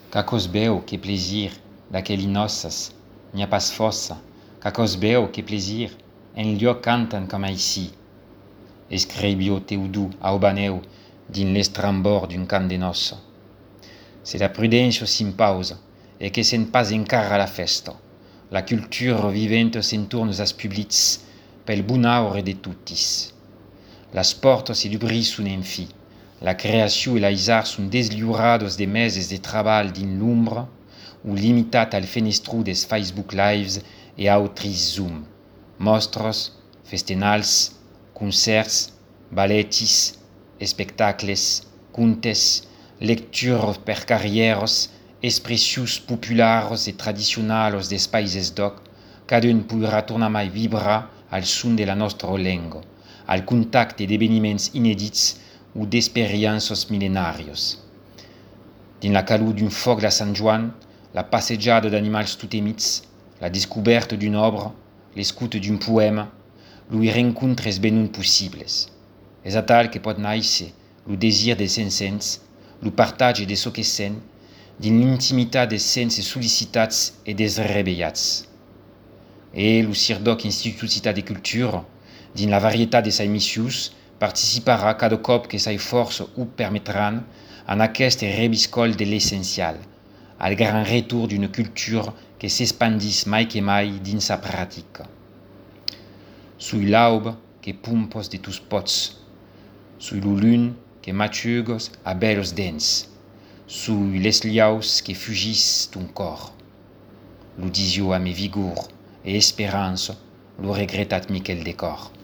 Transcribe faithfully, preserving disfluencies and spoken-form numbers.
Cacos beu, que plaisir, daquele nossas, n'hi a pas fossa. Cacos beu, que plaisir, en lloc canten com ici. Escrebio Teudou a Obaneu, din l'estrambord d'un camp de nossa. Se la prudència s'impausa, e que se'n pas encara la festa. La cultura vivente s'entourne as publics, pel bon aure de tutis. Las portas se dubris sun en fi. La creació e l'aisar sun desliurados de meses de treball din l'ombra, ou limitat al fenestru des Facebook Lives e autris Zoom. Mostres, festenals, concerts, balletis, espectacles, contes, lectures per carrieros, expressius populares e tradicionals des païses d'oc, cadun podrà tornar mai vibrar al son de la nostra lengua, al contacte d'eveniments inèdits ou d'experiències millenàries. Din la calor d'un foc de Sant Joan, la passejada d'animals totemits, la descoberta d'una obra, l'escuta d'un poema, lui rencontres ben possibles. És a tal que pot naixer lo desir de sensens, lo partatge de so que sent, din l'intimitat des sense sollicitats e des rebellats. E lo Cirdoc Institut Citat de Cultura, din la varietat de sa emissions, participarà cada cop que sa força ho permetran en aquest reviscol de l'essencial, al gran retour d'una cultura que s'expandís mai que mai dins sa pràtica. Sui l'aube que pumpos de tus pots, sui lo lun que machugos a belos dents, sui les liaus que fugis ton cor. Lo disio a me vigor e esperança, lo regretat Miquel de cor.